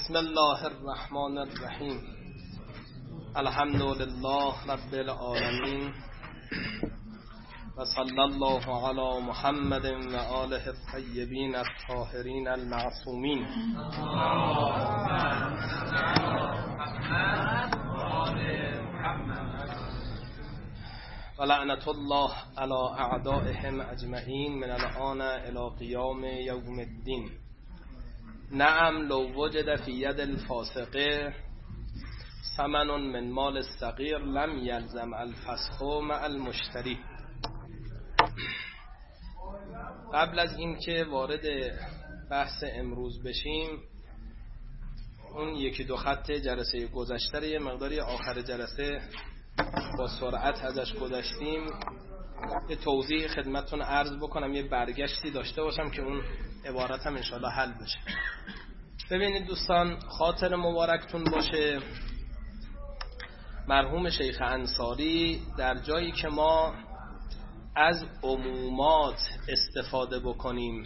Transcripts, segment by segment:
بسم الله الرحمن الرحیم. الحمد لله رب العالمین و صلی الله علی محمد و آله الطیبین الطاهرین المعصومین. و لعنت الله علی اعدائهم اجمعین من الآن الی قیام یوم الدین. نعم لو وجد فی ید الفاسقه ثمن من مال الصغیر لم یلزم الفسخ مع المشتری. قبل از اینکه وارد بحث امروز بشیم، اون یکی دو خط جلسه گذشته یه مقداری آخر جلسه با سرعت ازش گذشتیم، یه توضیح خدمتتون عرض بکنم، یه برگشتی داشته باشم که اون عبارت هم انشاءالله حل بشه. ببینید دوستان، خاطر مبارکتون باشه، مرحوم شیخ انصاری در جایی که ما از عمومات استفاده بکنیم،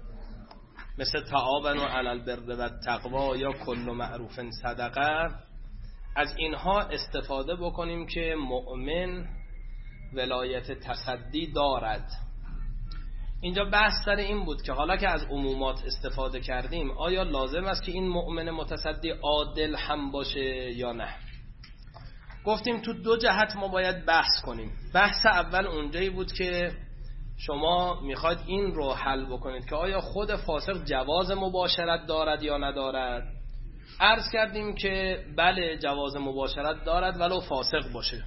مثل تعاونوا علی البر و التقوا یا کل معروف صدقه، از اینها استفاده بکنیم که مؤمن ولایت تصدی دارد. اینجا بحث سر این بود که حالا که از عمومات استفاده کردیم، آیا لازم است که این مؤمن متصدی عادل هم باشه یا نه؟ گفتیم تو دو جهت ما باید بحث کنیم. بحث اول اونجایی بود که شما میخواید این رو حل بکنید که آیا خود فاسق جواز مباشرت دارد یا ندارد. عرض کردیم که بله، جواز مباشرت دارد ولو فاسق باشه.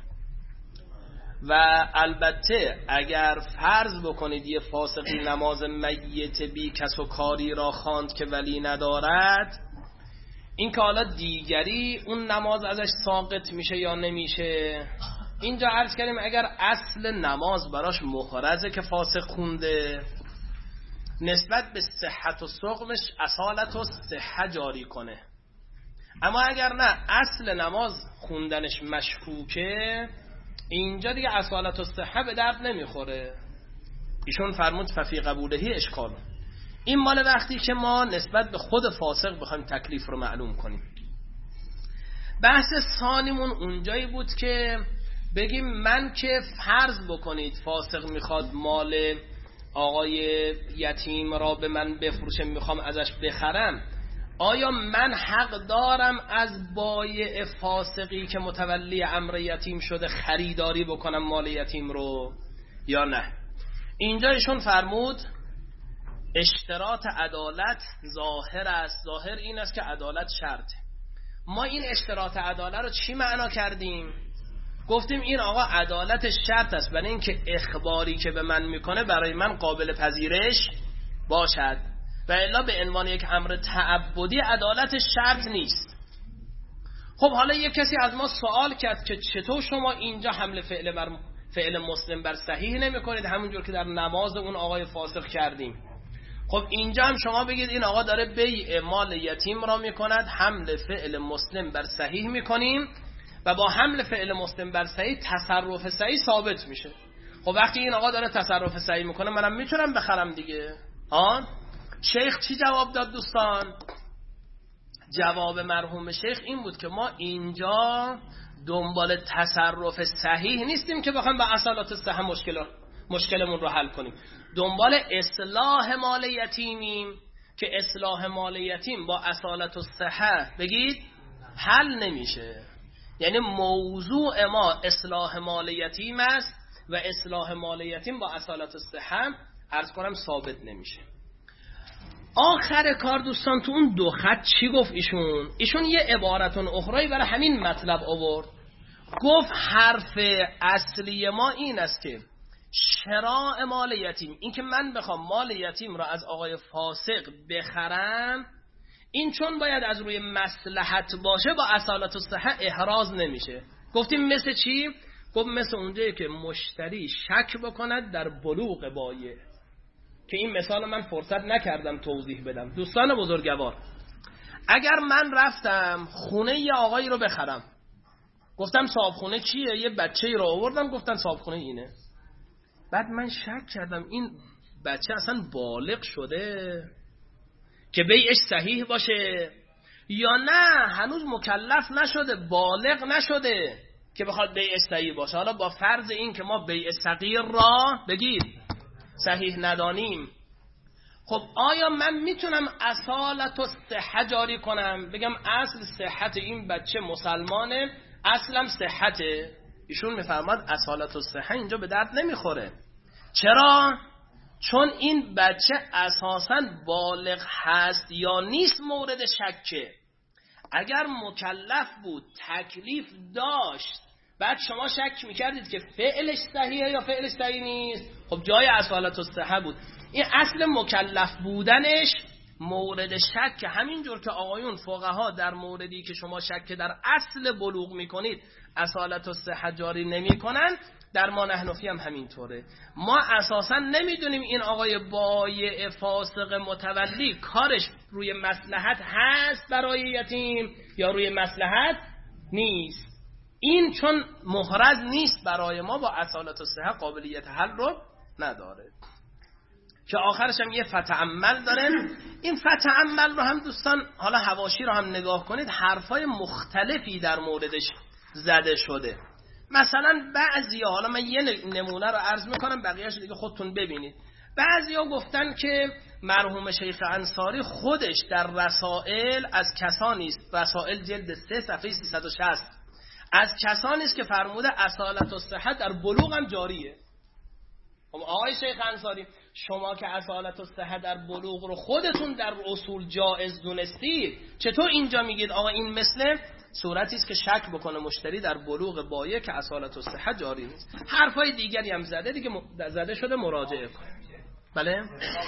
و البته اگر فرض بکنید یه فاسقی نماز میت بی کس و کاری را خواند که ولی ندارد، این که حالا دیگری اون نماز ازش ساقط میشه یا نمیشه. اینجا عرض کردیم اگر اصل نماز براش محرزه که فاسق خونده، نسبت به صحت و سقمش اصالت و صحت جاری کنه. اما اگر نه، اصل نماز خوندنش مشکوکه، اینجا دیگه اصالت و صحت به درد نمیخوره. ایشون فرمود ففی قبولهی اشکال. این مال وقتی که ما نسبت به خود فاسق بخوایم تکلیف رو معلوم کنیم. بحث ثانیمون اونجایی بود که بگیم من که فرض بکنید فاسق میخواد مال آقای یتیم را به من بفروشه، میخوام ازش بخرم، آیا من حق دارم از بایع فاسقی که متولی امر یتیم شده خریداری بکنم مال یتیم رو یا نه؟ اینجا ایشون فرمود اشتراط عدالت ظاهر است. ظاهر این است که عدالت شرطه. ما این اشتراط عدالت رو چی معنا کردیم؟ گفتیم این آقا عدالت شرط است برای اینکه اخباری که به من میکنه برای من قابل پذیرش باشد، و الا به عنوان یک امر تعبدی عدالت شرط نیست. خب حالا یک کسی از ما سوال کرد که چطور شما اینجا حمل فعل مسلم بر صحیح نمی کنید همونجور که در نماز اون آقای فاسق کردیم؟ خب اینجا هم شما بگید این آقا داره بیع مال یتیم را می کند، حمل فعل مسلم بر صحیح می کنیم و با حمل فعل مسلم بر صحیح تصرف صحیح ثابت میشه. خب وقتی این آقا داره تصرف صحیح میکنه، منم میتونم بخرم دیگه. شیخ چی جواب داد دوستان؟ جواب مرحوم شیخ این بود که ما اینجا دنبال تصرف صحیح نیستیم که بخوایم با اصالت صحیح مشکلمون رو حل کنیم. دنبال اصلاح مال یتیمیم که اصلاح مال یتیم با اصالت صحیح بگید حل نمیشه. یعنی موضوع ما اصلاح مال یتیم است و اصلاح مال یتیم با اصالت صحیح عرض کنم ثابت نمیشه. آخر کار دوستان تو اون دو خط چی گفت ایشون یه عبارتون اخرایی برای همین مطلب آورد. گفت حرف اصلی ما این است که شراء مال یتیم، این که من بخوام مال یتیم را از آقای فاسق بخرم، این چون باید از روی مصلحت باشه با اصالت و صحت احراز نمیشه. گفتیم مثل چی؟ گفت مثل اونجایی که مشتری شک بکند در بلوغ بایع، که این مثال من فرصت نکردم توضیح بدم. دوستان بزرگوار، اگر من رفتم خونه یه آقایی رو بخرم، گفتم صاحب خونه چیه؟ یه بچه‌ای رو آوردم گفتن صاحب خونه اینه. بعد من شک کردم این بچه اصلا بالغ شده که بیعش صحیح باشه یا نه هنوز مکلف نشده، بالغ نشده که بخواد بیع صحیح باشه. حالا با فرض این که ما بیع صغیر را بگید صحیح ندانیم، خب آیا من میتونم اصالت الصحه جاری کنم، بگم اصل صحت این بچه مسلمانه، اصلم صحته؟ ایشون میفرماد اصالت الصحه اینجا به درد نمیخوره. چرا؟ چون این بچه اساساً بالغ هست یا نیست مورد شکه. اگر مکلف بود، تکلیف داشت، بعد شما شک میکردید که فعلش صحیحه یا فعلش صحیح نیست، خب جای اصالت الصحه بود. این اصل مکلف بودنش مورد شک. همینجور که آقایون فقها در موردی که شما شک در اصل بلوغ میکنید اصالت الصحه جاری نمیکنن، در ما حنفی هم همینطوره. ما اساسا نمیدونیم این آقای بایع فاسق متولی کارش روی مصلحت هست برای یتیم یا روی مصلحت نیست. این چون محرز نیست برای ما، با اصالت الصحه قابلیت حل رو نداره. که آخرش هم یه فتعمل داره. این فتعمل رو هم دوستان حالا حواشی رو هم نگاه کنید، حرفای مختلفی در موردش زده شده. مثلا بعضیا، حالا من یه نمونه رو عرض میکنم بقیه‌اش دیگه خودتون ببینید. بعضیا گفتن که مرحوم شیخ انصاری خودش در رسائل از کسانی است، رسائل جلد 3 صفحه 360، از کسانی است که فرموده اصالت الصحه در بلوغ هم جاریه. خب آقای شیخ انصاری، شما که اصالت الصحه در بلوغ رو خودتون در اصول جائز دونستید، چطور اینجا میگید آقا این مثل صورتی است که شک بکنه مشتری در بلوغ بایع که اصالت الصحه جاری نیست؟ حرفای دیگری هم زده دیگه، زده شده، مراجعه کنید. بله.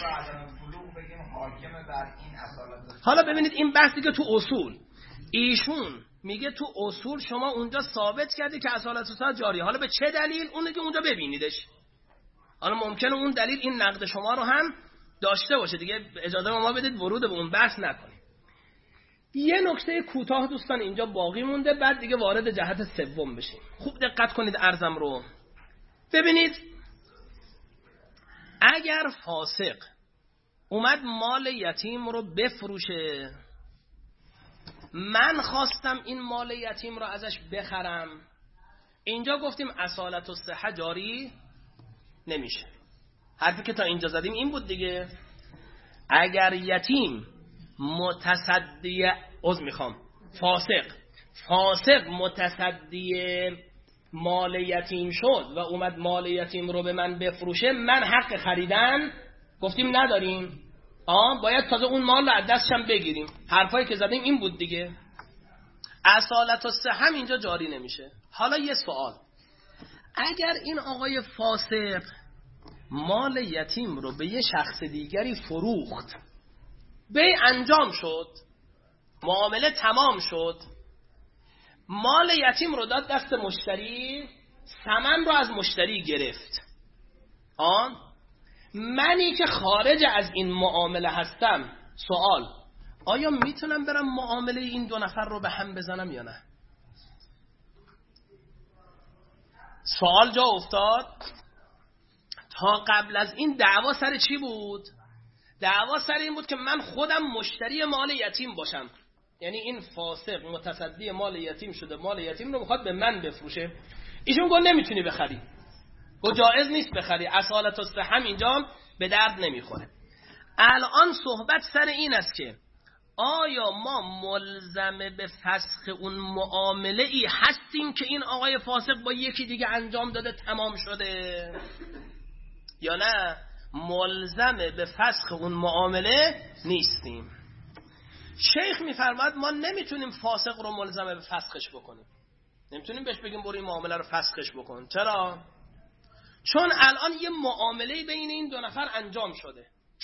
حالا ببینید این بحث دیگه تو اصول، ایشون میگه تو اصول شما اونجا ثابت کردی که اصالت الصحه جاری. حالا به چه دلیل؟ اون که اونجا ببینیدش. حالا ممکنه اون دلیل این نقد شما رو هم داشته باشه دیگه، اجازه ما بدید ورود به اون بحث نکنیم. یه نکته کوتاه دوستان اینجا باقی مونده، بعد دیگه وارد جهت سوم بشیم. خوب دقت کنید عرضم رو. ببینید اگر فاسق اومد مال یتیم رو بفروشه، من خواستم این مال یتیم رو ازش بخرم، اینجا گفتیم اصالت الصحه جاری نمیشه. حرفی که تا اینجا زدیم این بود دیگه. اگر یتیم متصدی فاسق متصدی مال یتیم شد و اومد مال یتیم رو به من بفروشه، من حق خریدن گفتیم نداریم، باید تازه اون مال رو از دستشم بگیریم. حرفایی که زدیم این بود دیگه. اصالت الصحه هم اینجا جاری نمیشه. حالا یه سوال، اگر این آقای فاسق مال یتیم رو به یه شخص دیگری فروخت، بیع انجام شد، معامله تمام شد، مال یتیم رو داد دست مشتری، ثمن رو از مشتری گرفت، منی که خارج از این معامله هستم، سوال، آیا میتونم برم معامله این دو نفر رو به هم بزنم یا نه؟ سوال جا افتاد. تا قبل از این دعوا سر چی بود؟ دعوا سر این بود که من خودم مشتری مال یتیم باشم، یعنی این فاسق متصدی مال یتیم شده، مال یتیم رو میخواد به من بفروشه. ایشون گفت نمیتونی بخری، گفت جایز نیست بخری، اصالت الصحه هم اینجا به درد نمیخوره. الان صحبت سر این است که آیا ما ملزم به فسخ اون معامله ای هستیم که این آقای فاسق با یکی دیگه انجام داده تمام شده، یا نه ملزم به فسخ اون معامله نیستیم؟ شیخ میفرماد ما نمیتونیم فاسق رو ملزم به فسخش بکنیم، نمیتونیم بهش بگیم برو این معامله رو فسخش بکن. چرا؟ چون الان یه معامله بین این دو نفر انجام شده،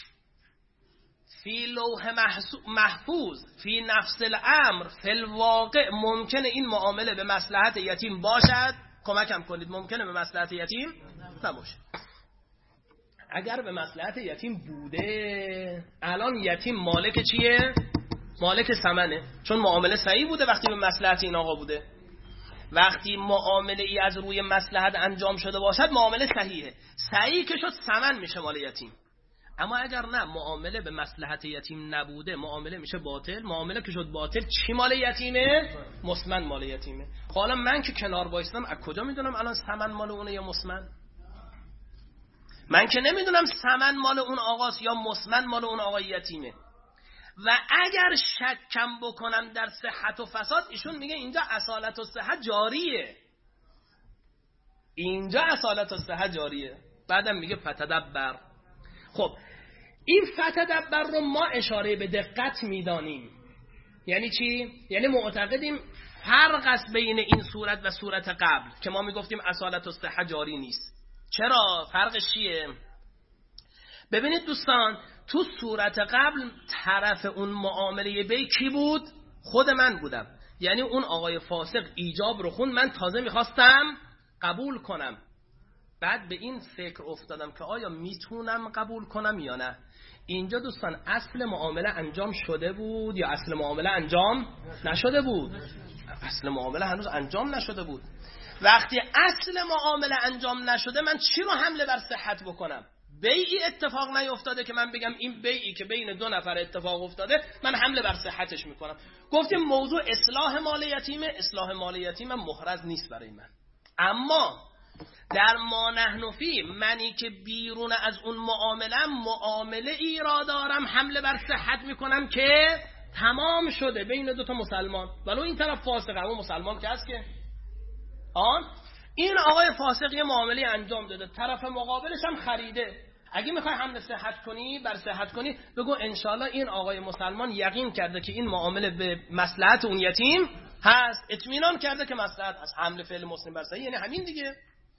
فی لوح محفوظ، فی نفس الامر، فی الواقع ممکنه این معامله به مصلحت یتیم باشد، کمکم کنید، ممکنه به مصلحت یتیم نباشه. اگر به مصلحت یتیم بوده، الان یتیم مالک چیه؟ مالک ثمنه، چون معامله صحیح بوده وقتی به مصلحت این آقا بوده. وقتی معامله ای از روی مصلحت انجام شده باشد معامله صحیحه، صحیح که شد ثمن میشه مال یتیم. اما اگر نه معامله به مصلحت یتیم نبوده معامله میشه باطل. معامله که شد باطل چی مال یتیمه؟ مسمن مال یتیمه. خب حالا من که کنار وایسادم از کجا میدونم الان ثمن مال اونه یا مسمن؟ من که نمیدونم ثمن مال اون آقاست یا مسمن مال اون آقای یتیمه. و اگر شکم بکنم در صحت و فساد، ایشون میگه اینجا اصالت و صحت جاریه، اینجا اصالت و صحت جاریه. بعدم میگه فتدبر. خب این فتدبر رو ما اشاره به دقت میدانیم. یعنی چی؟ یعنی معتقدیم فرق است بین این صورت و صورت قبل که ما میگفتیم اصالت و صحت جاری نیست. چرا؟ فرقش چیه؟ ببینید دوستان، تو صورت قبل طرف اون معامله بی کی بود؟ خود من بودم. یعنی اون آقای فاسق ایجاب رو خوند، من تازه میخواستم قبول کنم. بعد به این فکر افتادم که آیا میتونم قبول کنم یا نه. اینجا دوستان اصل معامله انجام شده بود یا اصل معامله انجام نشده بود؟ اصل معامله هنوز انجام نشده بود. وقتی اصل معامله انجام نشده من چی رو حمله بر صحت بکنم؟ بیعی اتفاق نیفتاده که من بگم این بیعی که بین دو نفر اتفاق افتاده من حمله بر صحتش میکنم. گفتیم موضوع اصلاح مال یتیمه. اصلاح مال یتیمه محرز نیست برای من. اما در ما نحن فی، منی که بیرون از اون معامله ای را دارم حمله بر صحت میکنم که تمام شده بین دو تا مسلمان، ولو این طرف فاسقه اما مسلمان که هست که این آقای فاسق یه معامله انجام داده، طرف مقابلش هم خریده. اگه میخوای حمله صحت کنی بر صحت کنی بگو انشالله این آقای مسلمان یقین کرده که این معامله به مصلحت اون یتیم هست، اطمینان کرده که مصلحت هست، حمله فعل مسلم بر صحیح، یعنی همین دیگه.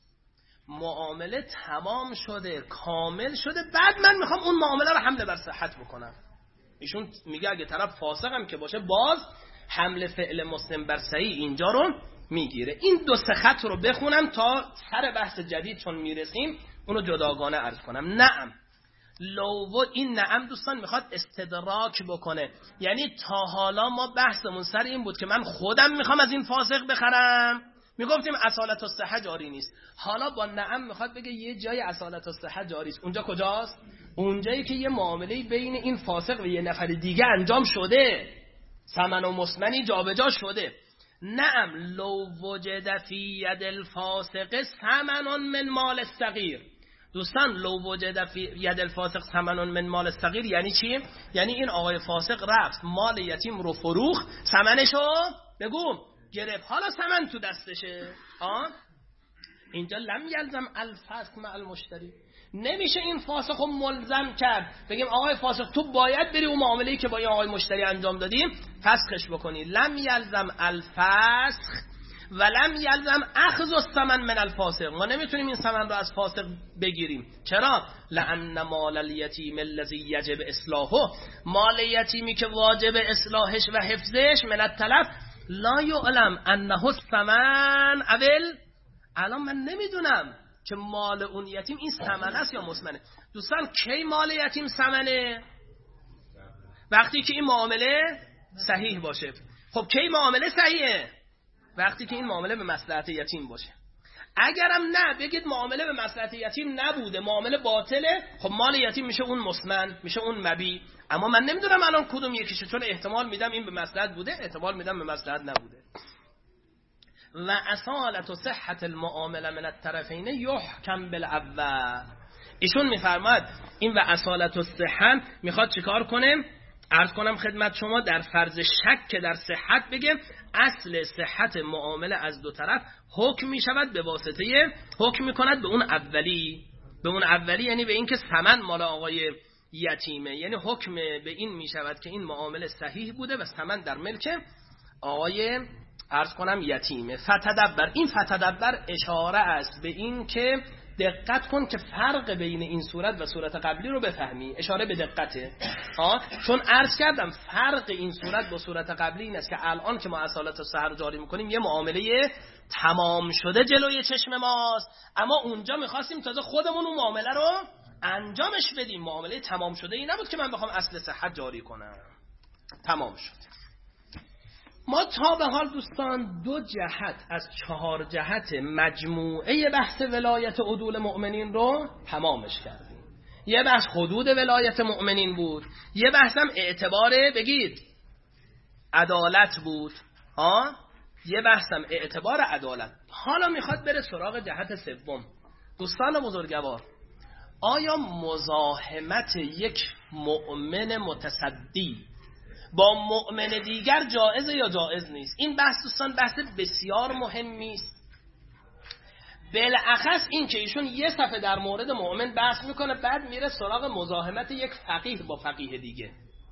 معامله تمام شده، کامل شده، بعد من میخوام اون معامله رو حمله بر صحت بکنم. ایشون میگه اگه طرف فاسق هم که باشه باز حمله فعل مسلم بر صحیح اینجا رو میگیره. این دو سه خط رو بخونم تا سر بحث جدید چون میرسیم اونو جداگانه عرض کنم. نعم لو، این نعم دوستان میخواد استدراک بکنه. یعنی تا حالا ما بحثمون سر این بود که من خودم میخوام از این فاسق بخرم، میگفتیم اصالت الصحه جاری نیست. حالا با نعم میخواد بگه یه جای اصالت الصحه جاری است. اونجا کجاست؟ اونجایی که یه معامله بین این فاسق و یه نفر دیگه انجام شده، ثمن و مسمنی جابجا شده. نعم لو وجد فی ید الفاسق ثمن من مال الصغیر. دوستان لو وجد فی ید الفاسق ثمن من مال الصغیر یعنی چی؟ یعنی این آقای فاسق رفت مال یتیم رو فروخت، ثمنشو بگو گرفت، حالا ثمن تو دستشه. اینجا لم یلزم الفسق مع المشتری. نمیشه این فاسق رو ملزم کرد بگیم آقای فاسق تو باید بری اون معامله‌ای که با این آقای مشتری انجام دادیم فسخش بکنی. لم یلزم الفسخ و لم یلزم اخذ الثمن من الفاسق. ما نمیتونیم این ثمن رو از فاسق بگیریم. چرا؟ لأن مال الیتیم الذی یجب اصلاحه، مال یتیمی که واجب اصلاحش و حفظش من التلف لا یعلم انه الثمن اول. الان من نمیدونم که مال اون یتیم این ثمن است یا مسمنه. دوستان کی مال یتیم ثمنه؟ وقتی که این معامله صحیح باشه. خب کی معامله صحیحه؟ وقتی که این معامله به مصلحت یتیم باشه. اگرم نه بگید معامله به مصلحت یتیم نبوده، معامله باطله، خب مال یتیم میشه اون مسمن، میشه اون مبی. اما من نمیدونم الان کدوم یکیشه، چون احتمال میدم این به مصلحت بوده، احتمال میدم به مصلحت نبوده. و اصالت و صحت المعامله من الطرفین یحکم بالاول. ایشون میفرماد این و اصالت و صحت میخواد چیکار کنه؟ عرض کنم خدمت شما در فرض شک که در صحت بگه اصل صحت معامله از دو طرف حکم میشود به واسطه حکم میکند به اون اولی. به اون اولی یعنی به این که ثمن مال آقای یتیمه، یعنی حکم به این میشود که این معامله صحیح بوده و ثمن در ملک آقای عرض کنم یتیمه. فتدبر، این فتدبر اشاره است به این که دقت کن که فرق بین این صورت و صورت قبلی رو بفهمی. اشاره به دقته. چون عرض کردم فرق این صورت با صورت قبلی این است که الان که ما اصالت الصحه رو جاری میکنیم یه معامله تمام شده جلوی چشم ماست، اما اونجا میخواستیم تازه خودمون اون معامله رو انجامش بدیم. معامله تمام شده ای نبود که من بخوام اصل صحت جاری کنم. تمام شد. ما تا به حال دوستان 2 جهت از 4 جهت مجموعه بحث ولایت عدول مؤمنین رو تمامش کردیم. یه بحث حدود ولایت مؤمنین بود، یه بحث هم اعتبار بگید عدالت بود، یه بحث هم اعتبار عدالت. حالا میخواد بره سراغ جهت سوم. دوستان بزرگوار، آیا مزاحمت یک مؤمن متصدی با مؤمن دیگر جائزه یا جائز نیست؟ این بحث دوستان بحث بسیار مهمی است، بالاخص این که ایشون یه صفحه در مورد مؤمن بحث میکنه، بعد میره سراغ مزاحمت یک فقیه با فقیه دیگه.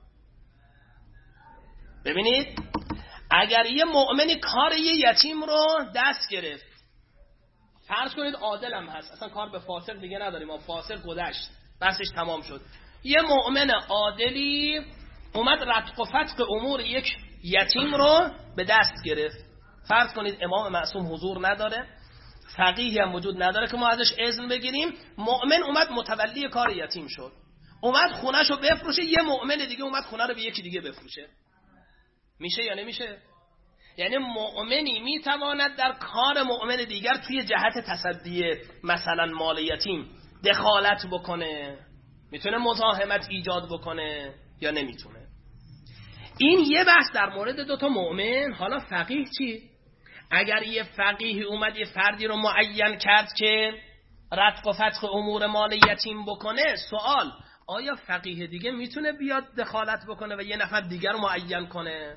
ببینید، اگر یه مؤمنی کار یه یتیم رو دست گرفت، فرض کنید عادل هم هست، اصلا کار به فاسق دیگه نداریم، ما فاسق گذشت، بحثش تمام شد، یه مؤمن عادلی اومد رتق و فتق امور یک یتیم رو به دست گرفت. فرض کنید امام معصوم حضور نداره، فقیهی هم وجود نداره که ما ازش اذن بگیریم، مؤمن اومد متولی کار یتیم شد، اومد خونه‌ش رو بفروشه، یه مؤمن دیگه اومد خونه رو به یکی دیگه بفروشه. میشه یا نمیشه؟ یعنی مؤمنی میتواند در کار مؤمن دیگر توی جهت تصدی مثلا مال یتیم دخالت بکنه، میتونه مزاحمت ایجاد بکنه یا نمیتونه؟ این یه بحث در مورد دوتا مؤمن. حالا فقیه چی؟ اگر یه فقیه اومد یه فردی رو معین کرد که رتق و فتق امور مال یتیم بکنه، سوال، آیا فقیه دیگه میتونه بیاد دخالت بکنه و یه نفر دیگر رو معین کنه؟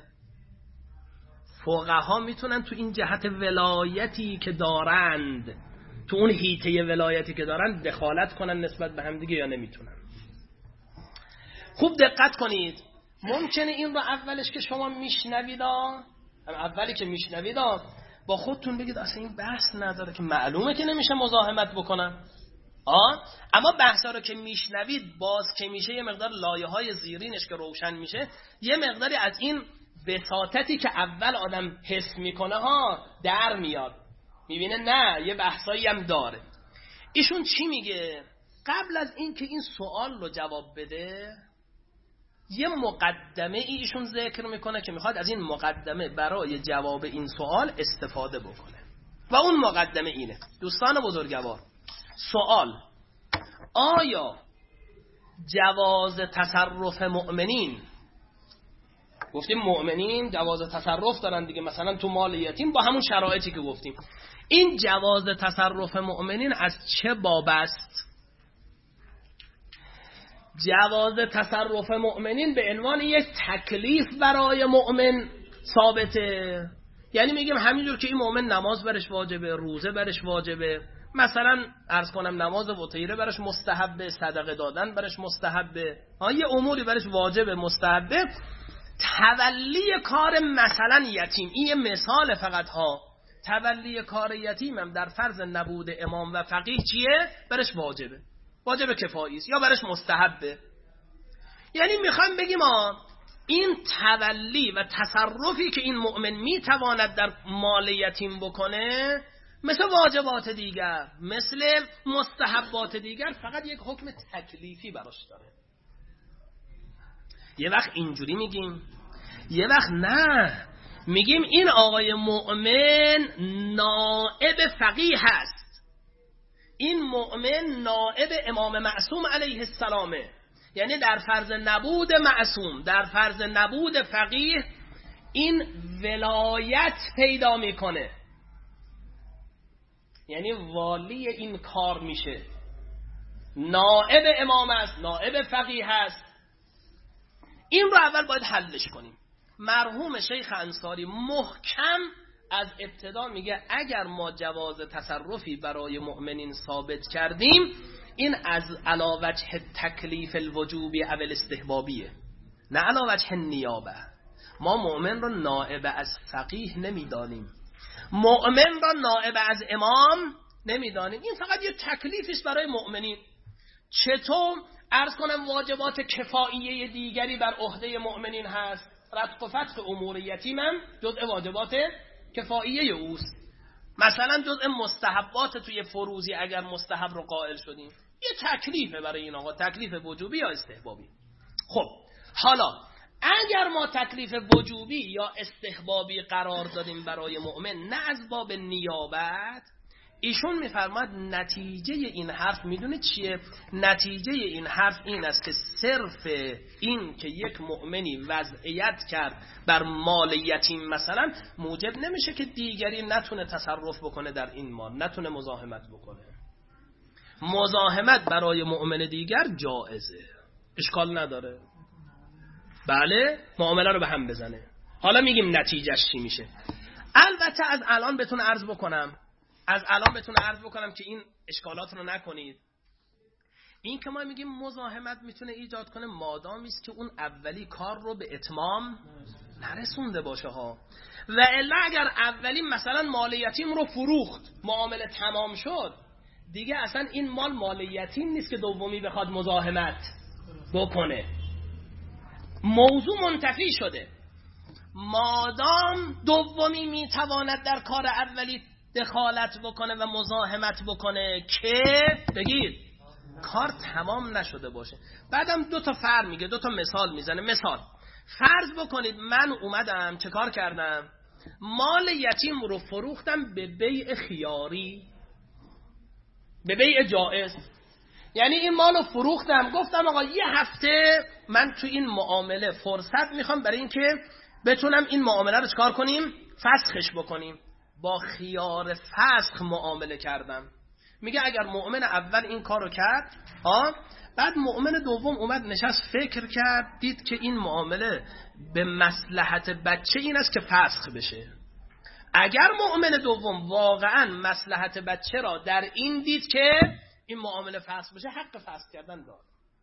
فقها میتونن تو این جهت ولایتی که دارند، تو اون حیطه ولایتی که دارند دخالت کنن نسبت به هم دیگه یا نمیتونن؟ خوب دقت کنید. ممکنه این رو اولش که شما میشنوید، اولی که میشنوید با خودتون بگید اصلا این بحث نداره، که معلومه که نمیشه مزاحمت بکنم. اما بحثا رو که میشنوید باز که میشه یه مقدار لایه های زیرینش که روشن میشه، یه مقداری از این بساطتی که اول آدم حس میکنه در میاد، میبینه نه یه بحثایی هم داره. ایشون چی میگه؟ قبل از این که این سوال رو جواب بده، یه مقدمه ایشون ذکر میکنه که میخواد از این مقدمه برای جواب این سوال استفاده بکنه، و اون مقدمه اینه. دوستان بزرگوار، سوال: آیا جواز تصرف مؤمنین، گفتیم مؤمنین جواز تصرف دارن دیگه، مثلا تو مال یتیم با همون شرایطی که گفتیم، این جواز تصرف مؤمنین از چه باب است؟ جواز تصرف مؤمنین به عنوان یک تکلیف برای مؤمن ثابته. یعنی میگیم همینجور که این مؤمن نماز برش واجبه، روزه برش واجبه، مثلا عرض کنم نماز وتیره برش مستحبه، صدقه دادن برش مستحبه، یه اموری برش واجبه مستحبه، تولی کار مثلا یتیم، این یه مثال فقط تولی کار یتیم هم در فرض نبود امام و فقیه چیه؟ برش واجبه، واجب کفایی است یا برش مستحبه. یعنی میخوام بگیم این تولی و تصرفی که این مؤمن میتواند در مال یتیم بکنه، مثل واجبات دیگر، مثل مستحبات دیگر، فقط یک حکم تکلیفی براش داره. یه وقت اینجوری میگیم، یه وقت نه، میگیم این آقای مؤمن نائب فقیه هست، این مؤمن نائب امام معصوم علیه السلامه. یعنی در فرض نبود معصوم، در فرض نبود فقیه، این ولایت پیدا میکنه، یعنی والی این کار میشه، نائب امام است، نائب فقیه هست. این رو اول باید حلش کنیم. مرحوم شیخ انصاری محکم از ابتدا میگه اگر ما جواز تصرفی برای مؤمنین ثابت کردیم، این از علی وجه تکلیف الوجوبی او الاستحبابیه، نه علی وجه نیابه. ما مؤمن رو نائب از فقیه نمیدانیم، مؤمن را نائب از امام نمیدانیم، این فقط یه تکلیفی است برای مؤمنین. چطور عرض کنم واجبات کفاییه دیگری بر عهده مؤمنین هست، رتق و فتق امور یتیم هم جزء واجبات کفاییه اوست. مثلا جزء مستحبات توی فروزی اگر مستحب رو قائل شدیم، یه تکلیفه برای این آقا، تکلیف وجوبی یا استحبابی. خب حالا اگر ما تکلیف وجوبی یا استحبابی قرار دادیم برای مؤمن، نه از باب نیابت، ایشون میفرماد نتیجه این حرف میدونه چیه؟ نتیجه این حرف این است که صرف این که یک مؤمنی وضعیت کرد بر مال یتیم مثلا موجب نمیشه که دیگری نتونه تصرف بکنه در این مال، نتونه مزاحمت بکنه. مزاحمت برای مؤمن دیگر جائزه، اشکال نداره. بله، معامله رو به هم بزنه. حالا میگیم نتیجهش چی میشه. البته از الان بهتون عرض بکنم که این اشکالات رو نکنید. این که ما میگیم مزاحمت میتونه ایجاد کنه مادامی است که اون اولی کار رو به اتمام نرسونده باشه ها. و الا اگر اولی مثلا مال یتیم رو فروخت، معامله تمام شد، دیگه اصلا این مال یتیم نیست که دومی بخواد مزاحمت بکنه. موضوع منتفی شده. مادام دومی میتواند در کار اولی دخالت بکنه و مزاحمت بکنه که بگید کار تمام نشده باشه. بعدم دو تا مثال میزنه. مثال فرض بکنید من اومدم چه کار کردم؟ مال یتیم رو فروختم به بیع خیاری، به بیع جائز. یعنی این مال رو فروختم، گفتم آقا یه هفته من تو این معامله فرصت میخوام برای این که بتونم این معامله رو چکار کنیم؟ فسخش بکنیم. با خیار فسخ معامله کردم. میگه اگر مؤمن اول این کارو کرد، بعد مؤمن دوم اومد نشست فکر کرد، دید که این معامله به مصلحت بچه این است که فسخ بشه. اگر مؤمن دوم واقعا مصلحت بچه را در این دید که این معامله فسخ بشه، حق فسخ کردن داره.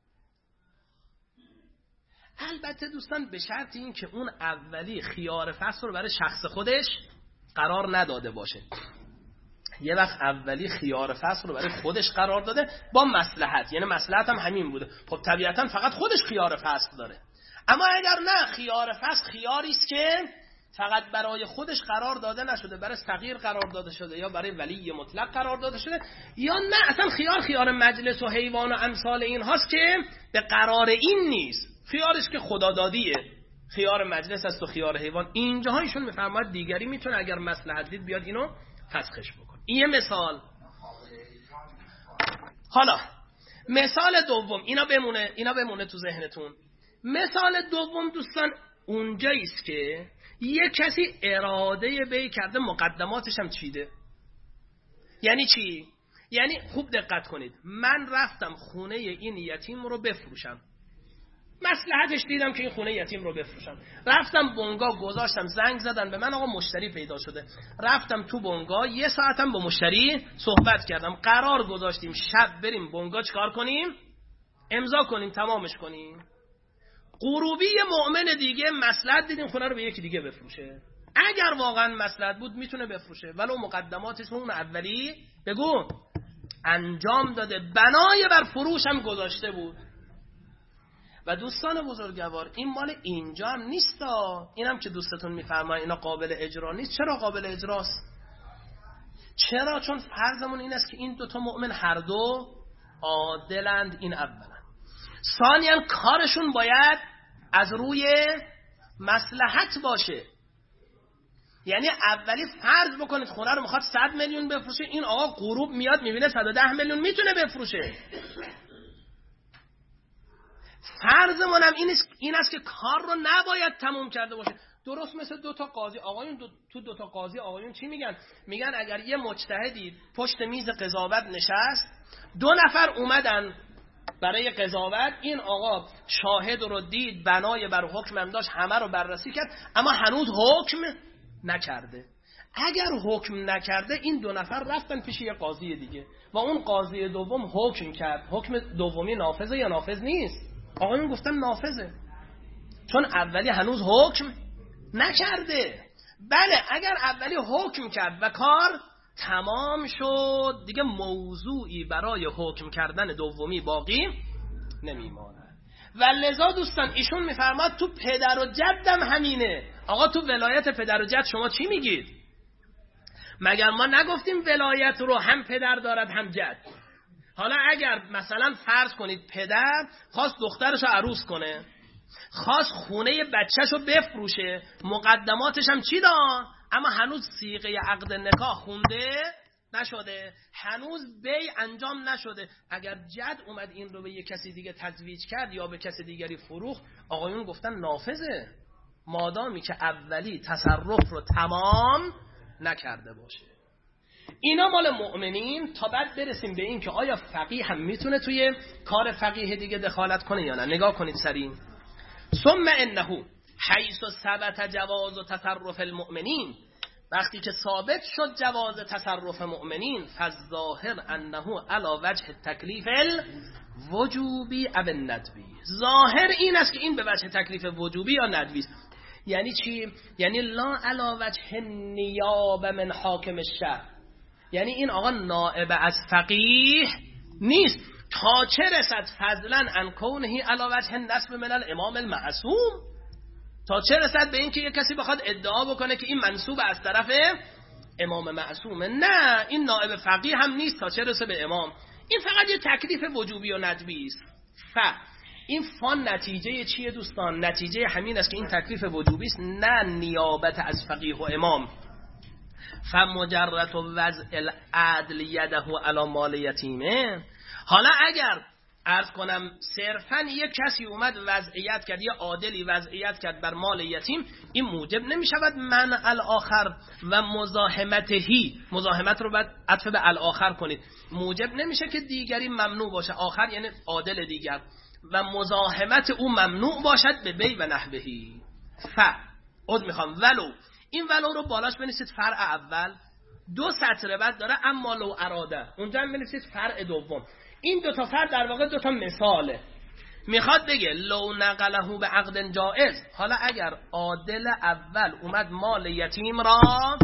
البته دوستان به شرط این که اون اولی خیار فسخ رو برای شخص خودش قرار نداده باشه. یه وقت اولی خیار فسخ رو برای خودش قرار داده با مصلحت، یعنی مصلحت هم همین بوده، خب طبیعتا فقط خودش خیار فسخ داره. اما اگر نه، خیار فسخ خیاری است که فقط برای خودش قرار داده نشده، برای صغیر قرار داده شده یا برای ولی مطلق قرار داده شده، یا نه اصلا خیار مجلس و حیوان و امثال این هاست که به قرار این نیست، خیارش که خدادادیه، خیار مجلس است و خیار حیوان. اینجاها ایشون میفرماید دیگری میتونه اگر مصلحت دید بیاد اینو فسخش بکنه. این یه مثال. حالا مثال دوم، اینا بمونه تو ذهنتون. مثال دوم دوستان اونجایی است که یه کسی اراده بیع کرده، مقدماتش هم چیده. یعنی چی؟ یعنی خوب دقت کنید، من رفتم خونه این یتیم رو بفروشم، مصلحتش دیدم که این خونه یتیم رو بفروشم، رفتم بنگاه گذاشتم، زنگ زدن به من آقا مشتری پیدا شده، رفتم تو بنگاه یه ساعتم با مشتری صحبت کردم، قرار گذاشتیم شب بریم بنگاه چکار کنیم؟ امضا کنیم، تمامش کنیم. غروبی مؤمن دیگه مصلحت دیدیم خونه رو به یکی دیگه بفروشه. اگر واقعا مصلحت بود میتونه بفروشه، ولو مقدماتش اون اولی بگو انجام داده، بنای بر فروش هم گذاشته بود. و دوستان بزرگوار این مال اینجا هم نیست، اینم که دوستتون میفرمایید اینا قابل اجرا نیست. چرا قابل اجراست؟ چرا؟ چون فرضمون این است که این دوتا مؤمن هر دو عادلند. این اولا. ثانیاً کارشون باید از روی مصلحت باشه. یعنی اولی فرض بکنید خونه رو میخواد 100 میلیون بفروشه، این آقا غروب میاد میبینه 110 میلیون میتونه بفروشه. فرضمون هم این است که کار رو نباید تموم کرده باشه. درست مثل دوتا قاضی آقایون، تو دوتا قاضی آقایون چی میگن؟ میگن اگر یه مجتهدی پشت میز قضاوت نشست، 2 نفر اومدن برای قضاوت، این آقا شاهد رو دید، بنای بر حکم هم داشت، همه رو بررسی کرد، اما هنوز حکم نکرده. اگر حکم نکرده این 2 نفر رفتن پیش یه قاضی دیگه و اون قاضی دوم حکم کرد. حکم دومی نافذه یا نافذ نیست؟ آقایون گفتن نافذه، چون اولی هنوز حکم نکرده. بله اگر اولی حکم کرد و کار تمام شد، دیگه موضوعی برای حکم کردن دومی باقی نمیماند. و لذا دوستان ایشون میفرماد تو پدر و جدم همینه. آقا تو ولایت پدر و جد شما چی میگید؟ مگر ما نگفتیم ولایت رو هم پدر دارد هم جد؟ حالا اگر مثلا فرض کنید پدر خواست دخترش رو عروس کنه، خواست خونه بچهش رو بفروشه، مقدماتش هم چی داد، اما هنوز صیغه عقد نکاح خونده نشده، هنوز بی انجام نشده. اگر جد اومد این رو به یک کسی دیگه تزویج کرد یا به کسی دیگری فروخت، آقایون گفتن نافذه، مادامی که اولی تصرف رو تمام نکرده باشه. اینا مال مؤمنین. تا بعد برسیم به این که آیا فقیه هم میتونه توی کار فقیه دیگه دخالت کنه یا نه. نگاه کنید سریع. ثم انه حیث ثبت جواز و تصرف المؤمنین، وقتی که ثابت شد جواز تصرف مؤمنین، فالظاهر انه علی وجه تکلیف الوجوبی او الندبی، ظاهر این است که این به وجه تکلیف وجوبی یا ندبی است. یعنی چی؟ یعنی لا علی وجه نیابه من حاکم الشرع، یعنی این آقا نائب از فقیه نیست تا چه رسد فضلا عن کونه علی وجه نسب من الامام المعصوم، تا چه رسد به این که یک کسی بخواد ادعا بکنه که این منسوب از طرف امام معصومه. نه، این نائب فقیه هم نیست تا چه رسه به امام. این فقط یه تکلیف وجوبی و ندبی است. این فان نتیجه چیه دوستان؟ نتیجه همین است که این تکلیف وجوبی است، نه نیابت از فقیه و امام. فمجرد وضع العدل یده علی مال یتیمه. حالا اگر عرض کنم صرفاً یک کسی اومد وضعیت کرد، یه عادلی وضعیت کرد بر مال یتیم، این موجب نمی شود منع الاخر و مزاحمتهی، مزاحمت رو باید عطف به الاخر کنید، موجب نمیشه که دیگری ممنوع باشه، آخر یعنی عادل دیگر، و مزاحمت او ممنوع باشد به بی و نحوهی. میخوام ولو، این ولو رو بالاش بنویسید فرع اول، 2 سطر بعد داره اما لو اراده، اونجا هم بنویسید فرع دوم. این 2 تا فرع در واقع 2 تا مثاله. میخواد بگه لو نقله به عقد جائز، حالا اگر عادل اول اومد مال یتیم را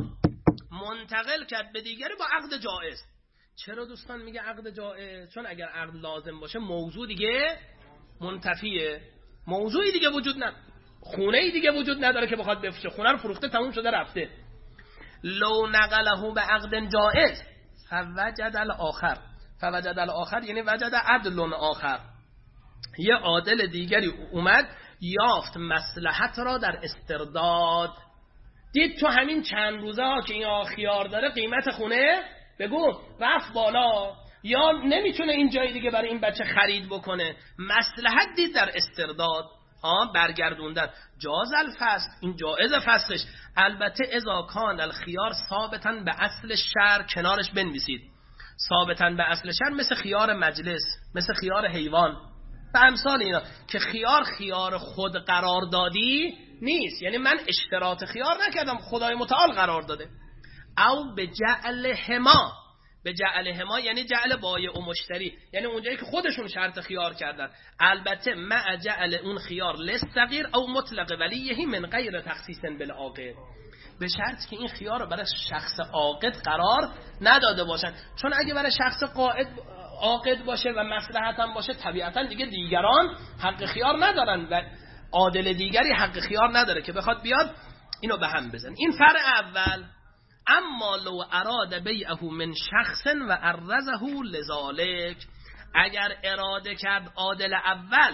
منتقل کرد به دیگری با عقد جائز. چرا دوستان میگه عقد جائز؟ چون اگر عقد لازم باشه موضوع دیگه منتفیه، موضوعی دیگه وجود نداره، خونه دیگه وجود نداره که بخواد بفروشه، خونه رو فروخته تموم شده رفته. لو نقله به عقد جائز فوجد الاخر، فوجد الاخر یعنی وجد عدل آخر، یه عادل دیگری اومد یافت مصلحت را در استرداد، دید تو همین چند روزه ها که این خیار داره قیمت خونه بگو رفت بالا، یا نمیتونه این جای دیگه برای این بچه خرید بکنه، مصلحت دید در استرداد، برگردوندن. جاز الفصل، این جایز فصلش، البته اذا کان الخيار ثابتا به اصل شرع، کنارش بنویسید ثابتا به اصل شرع، مثل خیار مجلس، مثل خیار حیوان و امثال اینا، که خیار خود قرار دادی نیست، یعنی من اشتراط خیار نکردم، خدای متعال قرار داده. او به جعل هما، به جعل هما یعنی جعل بایع و مشتری، یعنی اونجایی که خودشون شرط خیار کردن، البته مع جعل اون خیار للصغیر او مطلق ولیه من غیر تخصیص بالعاقد، به شرط که این خیار رو برای شخص عاقد قرار نداده باشن، چون اگه برای شخص عاقد باشه و مصلحت هم باشه، طبیعتا دیگه دیگران حق خیار ندارن و عادل دیگری حق خیار نداره که بخواد بیاد اینو به هم بزن. این فرع اول. اما لو اراد بیعه من شخص و عرضه لذالک، اگر اراده کرد عادل اول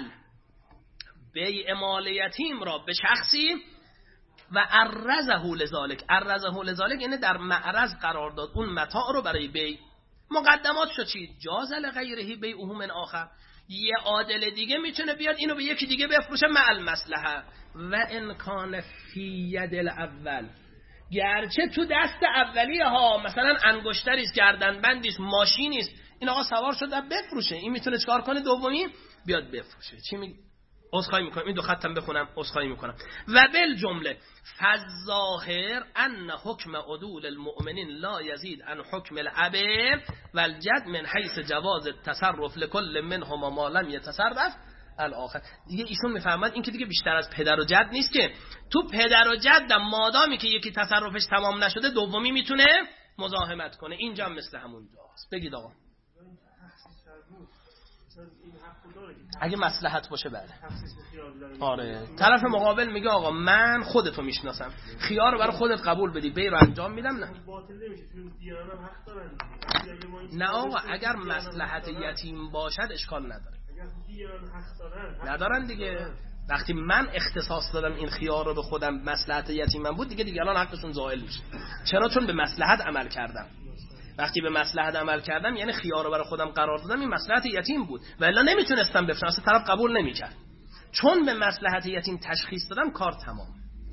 بیع مال یتیم را به شخصی و عرضه لذالک، عرضه لذالک یعنی در معرض قرار داد اون متاع رو برای بیع، مقدمات شد چی؟ جاز لغیره بیعه من آخر، یه عادل دیگه میتونه بیاد اینو به یکی دیگه بفروشه مع المصلحه. و ان کان فی ید الاول، گرچه تو دست اولیه ها، مثلا انگشتریست، گردنبندیست، ماشینیست، این آقا سوار شده بفروشه، این میتونه چکار کنه؟ دومی بیاد بفروشه. چی میگه؟ عذرخواهی میکنم، این 2 خطم بخونم، عذرخواهی میکنم. و بالجمله فالظاهر ان حکم عدول المؤمنین لا یزید عن حکم الاب والجد من حیث جواز التصرف لكل منهما ما لم يتصرف الاخر. دیگه ایشون میفهمد این که دیگه بیشتر از پدر و جد نیست، که تو پدر و جد مادامی که یکی تصرفش تمام نشده دومی میتونه مزاحمت کنه. اینجا هم مثل همون جاست. بگید آقا اگه مصلحت باشه بله. آره، طرف مقابل میگه آقا من خودتو میشناسم، خیار رو برای خودت قبول بدی، بی رو انجام میدم. نه آقا، اگر مصلحت یتیم باشد اشکال نداره، ندارن دیگه. وقتی من اختصاص دادم این خیار رو به خودم، مصلحت یتیمم بود، دیگه دیگران حقشون زائل میشه. چرا؟ چون به مصلحت عمل کردم. وقتی به مصلحت عمل کردم یعنی خیار رو برای خودم قرار دادم، این مصلحت یتیم بود و الا نمیتونستم بفرستم، اصلا طرف قبول نمیکرد. چون به مصلحت یتیم تشخیص دادم کار تمام.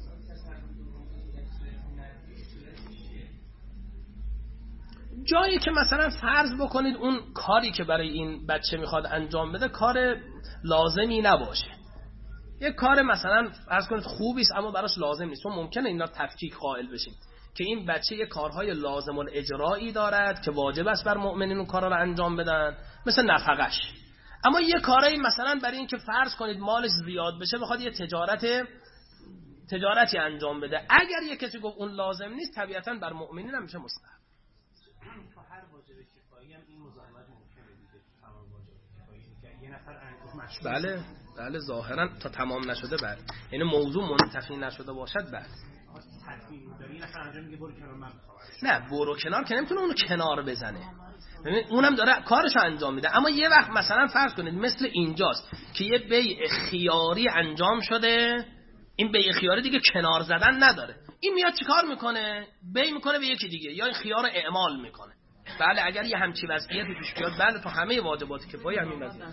جایی که مثلا فرض بکنید اون کاری که برای این بچه میخواد انجام بده کار لازمی نباشه، یه کار مثلا فرض کنید خوبی است اما براش لازم نیست، چون ممکنه اینا تفکیک قائل بشیم که این بچه یه کارهای لازم الاجرائی دارد که واجب است بر مؤمنین اون کارا رو انجام بدن، مثل نفقش. اما یه کاری مثلا برای این که فرض کنید مالش زیاد بشه بخواد یه تجارتی انجام بده، اگر یه کسی گفت اون لازم نیست طبیعتاً بر مؤمنین هم میشه مستحب. تو هر واجب کفایی هم این مزاحمت ممکنه دیگه، تمام واجب کفایی که یه نفر انجام بله ظاهرا تا تمام نشده بعد، یعنی موضوع منتفی نشده باشد بعد یه نفر انجام میگه برو کنار من میخوام. نه برو کنار که نمیتونه اونو کنار بزنه، ببین اونم داره کارشو انجام میده. اما یه وقت مثلا فرض کنید مثل اینجاست که یه بیع خیاری انجام شده، این بیع خیاری دیگه کنار زدن نداره، این میاد چیکار میکنه؟ بیع میکنه به یکی دیگه یا این خیار اعمال میکنه. بله اگر یه همچی وضعیتی پیش بیاد بله تو همه واجبات کفایی همین وضعیت.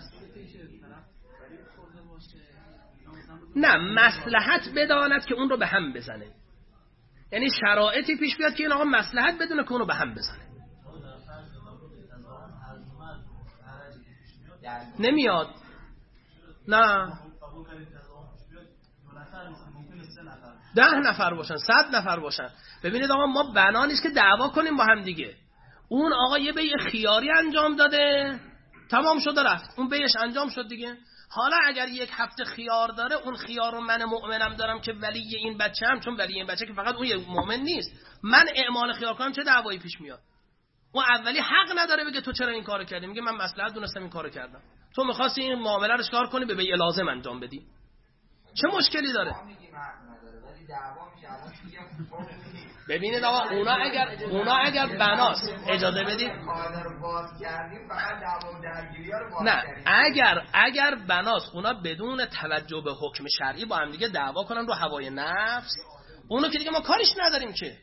نه مصلحت بداند که اون رو به هم بزنه، یعنی شرایطی پیش بیاد که این آقا مصلحت بدونه که اون رو به هم بزنه. نمیاد نه 10 نفر باشن 100 نفر باشن. ببینید آقا ما بنا نیست که دعوا کنیم با هم دیگه. اون آقا یه بیع خیاری انجام داده تمام شده رفت، اون بیعش انجام شد دیگه. حالا اگر یک هفته خیار داره، اون خیار رو من مؤمنم دارم که ولی این بچه هم، چون ولی این بچه که فقط اون یه مؤمن نیست، من اعمال خیار کنم چه دعوایی پیش میاد؟ اون اولی حق نداره بگه تو چرا این کارو کردی، میگه من مصلحت دونستم این کارو کردم، تو می‌خواستی این معامله رو کار کنی به بیع لازم انجام بدی، چه مشکلی داره؟ ببینید آقا اونا اگر بناست اجازه بدید، نه اگر بناست اونا بدون توجه به حکم شرعی با هم دیگه دعوا کنن رو هوای نفس، اونو که دیگه ما کارش نداریم که.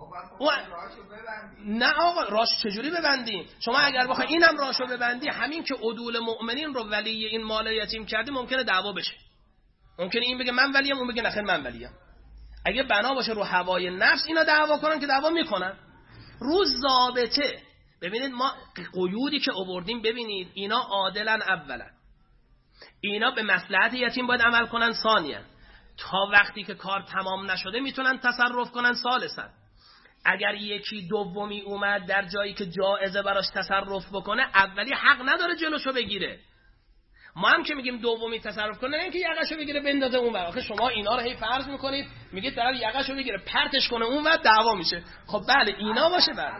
نه آقا راش چجوری ببندیم؟ شما اگر بخوای اینم راشو ببندی، همین که عدول مؤمنین رو ولی این مال یتیم کردی ممکنه دعوا بشه، ممکنه این بگه من ولیم اون بگه نخیر من ولیم. اگه بنا باشه رو هوای نفس اینا دعوا کنن که دعوا میکنن. رو ضابطه ببینید ما قیودی که آوردیم، ببینید اینا عادلن، اولا اینا به مصلحت یتیم باید عمل کنن، ثانیا تا وقتی که کار تمام نشده میتونن تصرف کنن، ثالثا اگر یکی دومی اومد در جایی که جایزه براش تصرف بکنه، اولی حق نداره جلوشو بگیره. ما هم که میگیم دومی تصرف کنه، نه اینکه یقشو بگیره بندازه اون ور. آخه شما اینا رو هی فرض میکنید میگید طرف یقشو بگیره پرتش کنه اون ور، دعوا میشه. خب بله اینا باشه، بله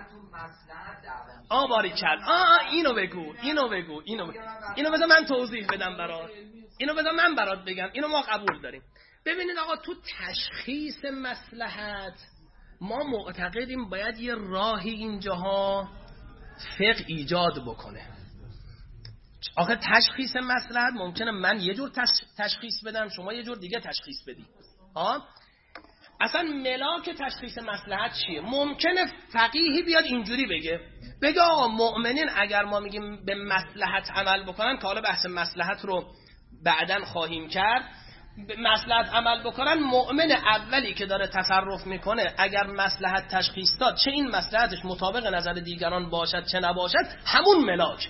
باریکلا. اینو بگو اینو بذار من توضیح بدم برات، اینو بذار من برات بگم، اینو ما قبول داریم. ببینید آقا تو تشخیص مصلحت ما معتقدیم باید یه راهی اینجاها فقه ایجاد بکنه. آخه تشخیص مصلحت ممکنه من یه جور تشخیص بدم، شما یه جور دیگه تشخیص بدی. اصلا ملاک تشخیص مصلحت چیه؟ ممکنه فقیهی بیاد اینجوری بگه آقا مؤمنین اگر ما میگیم به مصلحت عمل بکنن، که حالا بحث مصلحت رو بعداً خواهیم کرد، به مصلحت عمل بکنن، مؤمن اولی که داره تصرف میکنه اگر مصلحت تشخیص داد، چه این مصلحتش مطابق نظر دیگران باشد چه نباشد، همون ملاکه.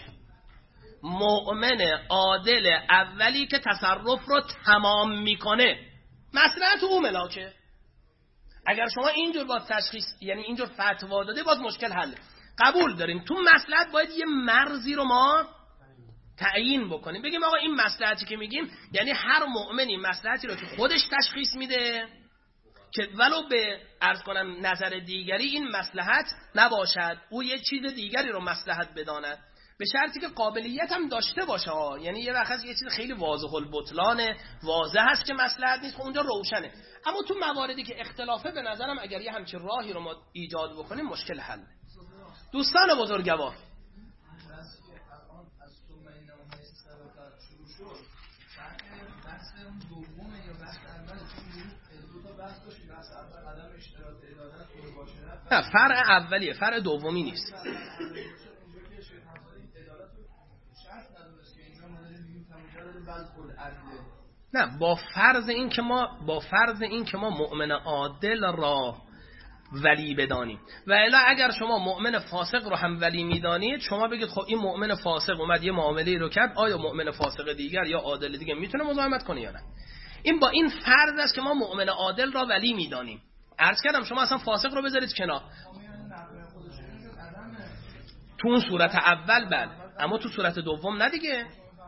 مؤمن عادل اولی که تصرف رو تمام میکنه، مصلحت او ملاکه. اگر شما اینجور با تشخیص، یعنی اینجور فتوا داده، باز مشکل حل. قبول داریم تو مصلحت باید یه مرزی رو ما تعیین بکنیم، بگیم آقا این مصلحتی که میگیم یعنی هر مؤمنی مصلحتی رو که خودش تشخیص میده که ولو به عرض کنم نظر دیگری این مصلحت نباشد، او یه چیز دیگری رو مصلحت بداند، به شرطی که قابلیت هم داشته باشه. یعنی یه وقت یه چیز خیلی واضح البطلان واضح هست که مصلحت نیست، اونجا روشنه. اما تو مواردی که اختلافه، به نظرم اگر یه همچین راهی رو ما ایجاد بکنیم مشکل حل. دوستان بزرگوار، نه فرع اولیه، فرع دومی نیست. نه با فرض این که ما مؤمن عادل را ولی بدانیم و الا اگر شما مؤمن فاسق رو هم ولی میدانید، شما بگید خب این مؤمن فاسق اومد یه معامله رو کرد، آیا مؤمن فاسق دیگر یا عادل دیگه میتونه مزاحمت کنه یا نه؟ این با این فرض است که ما مؤمن عادل را ولی میدانیم. عرض کردم شما اصلا فاسق رو بذارید کنار. تو اون صورت اول بله، اما تو صورت دوم نه دیگه.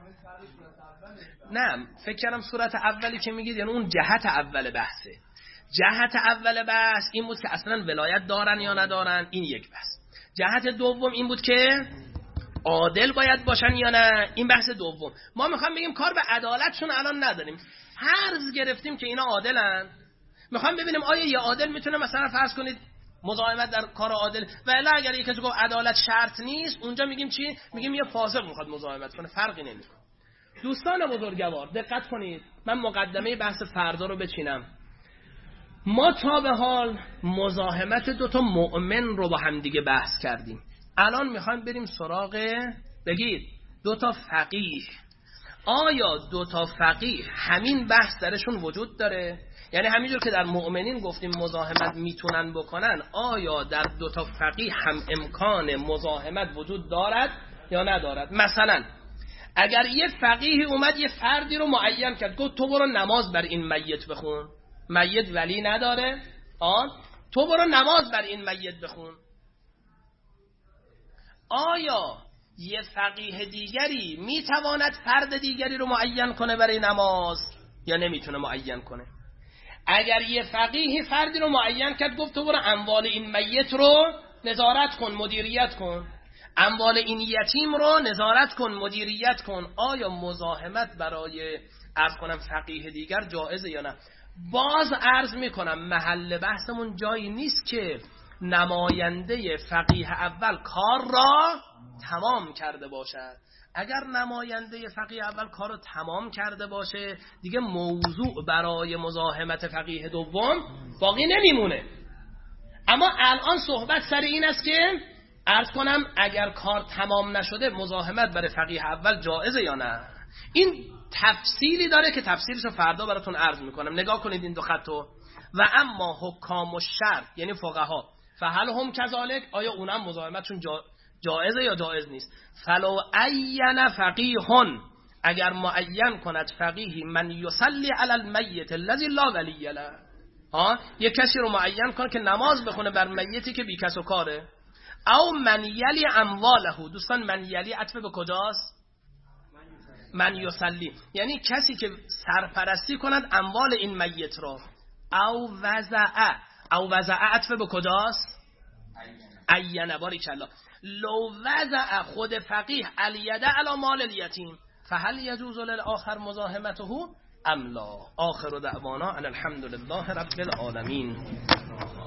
نه فکر کردم صورت اولی که میگید یعنی اون جهت اول بحثه. جهت اول بحث این بود که اصلا ولایت دارن یا ندارن، این یک بحث. جهت دوم این بود که عادل باید باشن یا نه، این بحث دوم. ما میخوام بگیم کار به عدالتشون الان نداریم، فرض گرفتیم که اینا عادلن، میخوام ببینیم آیا یه عادل میتونه مثلا فرض کنید مزاحمت در کار عادل، و الا اگر یک کسی گفت عدالت شرط نیست، اونجا میگیم چی؟ میگیم یه فاسق میخواد مزاحمت کنه، فرقی نمیکنه. دوستان بزرگوار دقت کنید، من مقدمه بحث فردا رو بچینم. ما تا به حال مزاحمت دوتا مؤمن رو با هم دیگه بحث کردیم. الان میخوایم بریم سراغ بگید دوتا فقیه. آیا دوتا فقیه همین بحث درشون وجود داره؟ یعنی همینجور که در مؤمنین گفتیم مزاحمت میتونن بکنن، آیا در دوتا فقیه هم امکان مزاحمت وجود دارد یا ندارد؟ مثلا اگر یه فقیه اومد یه فردی رو معین کرد، گفت تو برو نماز بر این میت بخون، میت ولی نداره، تو برو نماز بر این میت بخون، آیا یه فقیه دیگری میتواند فرد دیگری رو معین کنه برای نماز یا نمیتونه معین کنه؟ اگر یه فقیه فردی رو معین کرد، گفت تو برو اموال این میت رو نظارت کن، مدیریت کن، اموال این یتیم رو نظارت کن، مدیریت کن، آیا مزاحمت برای عرض کنم فقیه دیگر جایزه یا نه؟ باز عرض میکنم محل بحثمون جایی نیست که نماینده فقیه اول کار را تمام کرده باشد. اگر نماینده فقیه اول کار را تمام کرده باشه، دیگه موضوع برای مزاحمت فقیه دوم باقی نمیمونه. اما الان صحبت سر این است که عرض کنم اگر کار تمام نشده مزاحمت برای فقیه اول جایزه یا نه. این تفصیلی داره که تفصیلشو فردا براتون عرض میکنم. نگاه کنید این دو خطو. و اما حکام الشرع یعنی فقها فهل هم کذالک، آیا اونم مزاحمتشون جایزه یا جایز نیست؟ فلو عین فقیهن، اگر معین کند فقیهی من یصلی علی المیت الذی لا ولی له، یک کسی رو معین کنه که نماز بخونه بر میتی که بی کس و کاره، او من یلی امواله. دوستان من یلی عطف به کجاست؟ من یصلی، یعنی کسی که سرپرستی کند اموال این میت را. او وضع عطف به کجاست؟ عینه. باریکالله. لو وضع خود فقیه الیده علی مال الیتیم فهل یجوز للآخر مزاحمته ام لا؟ آخر دعوانا ان الحمد لله رب العالمین.